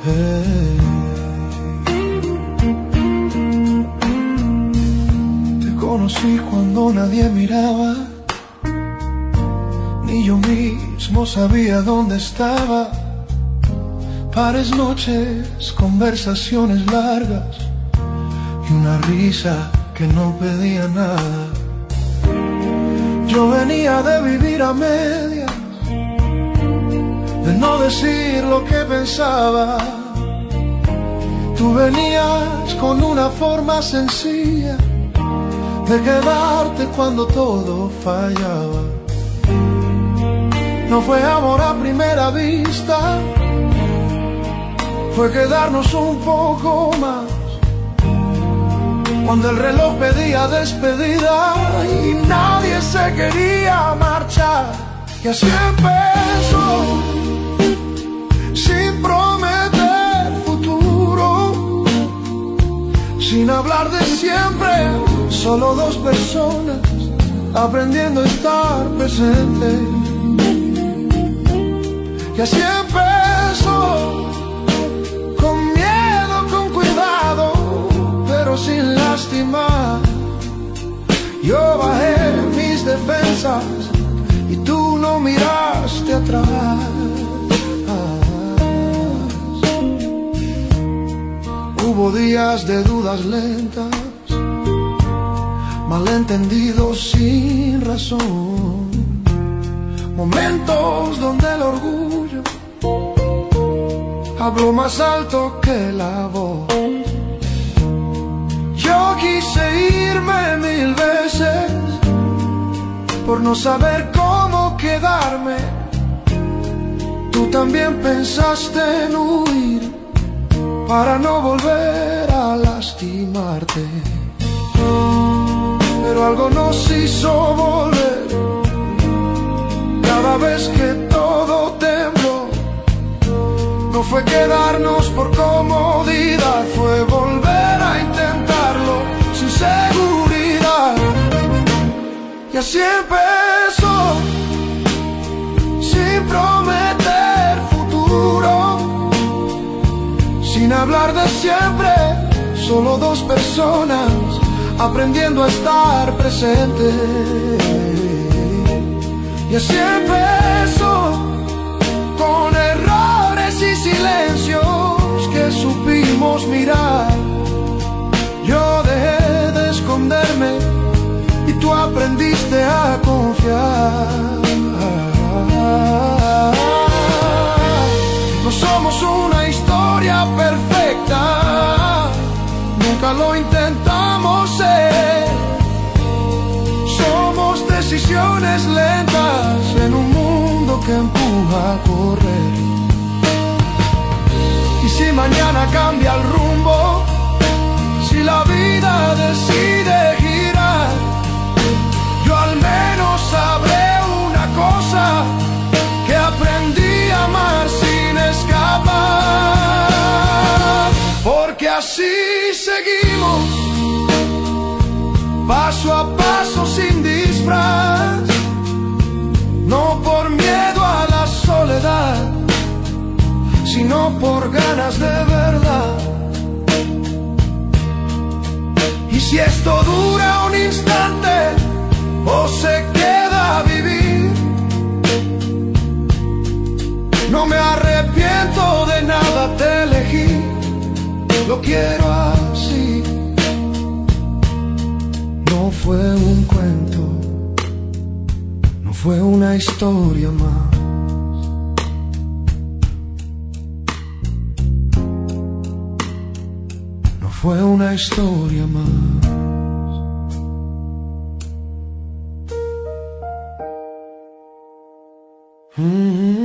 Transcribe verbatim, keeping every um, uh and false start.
Hey. Te conocí cuando nadie miraba, ni yo mismo sabía dónde estaba. Pares noches, conversaciones largas y una risa que no pedía nada. Yo venía de vivir a medias, de no decir lo que pensaba. Tú venías con una forma sencilla de quedarte cuando todo fallaba. No fue amor a primera vista, fue quedarnos un poco más. Cuando el reloj pedía despedida y nadie se quería marchar. Y así empezó, sin prometer futuro, sin hablar de siempre, solo dos personas aprendiendo a estar presentes. Y así empezó, con miedo, con cuidado, pero sin lastimar. Yo bajé mis defensas y tú no miraste atrás. Hubo días de dudas lentas, malentendidos sin razón, momentos donde el orgullo habló más alto que la voz. Yo quise irme mil veces por no saber cómo quedarme. Tú también pensaste en huir para no volver a lastimarte. Pero algo nos hizo volver cada vez que todo tembló. No fue quedarnos por comodidad, fue volver a intentarlo sin seguridad. Y así empezó, sin prometer futuro, sin hablar de siempre, solo dos personas aprendiendo a estar presentes. Y así empezó, con errores y silencios que supimos mirar. Yo dejé de esconderme y tú aprendiste a confiar. No somos una historia perfecta, nunca lo intentamos ser. Somos decisiones lentas en un mundo que empuja a correr. Y si mañana cambia el rumbo, si la vida decide girar, yo al menos sabré una cosa, que aprendí a amar sin escapar. Porque así seguimos, paso a paso sin disfraz, no por miedo a la soledad, sino por ganas de verdad. Y si esto dura un instante o se queda a vivir, no me arrepiento de nada, te elegí, lo quiero así. No fue un cuento, no fue una historia más. No fue una historia más. Mm-hmm.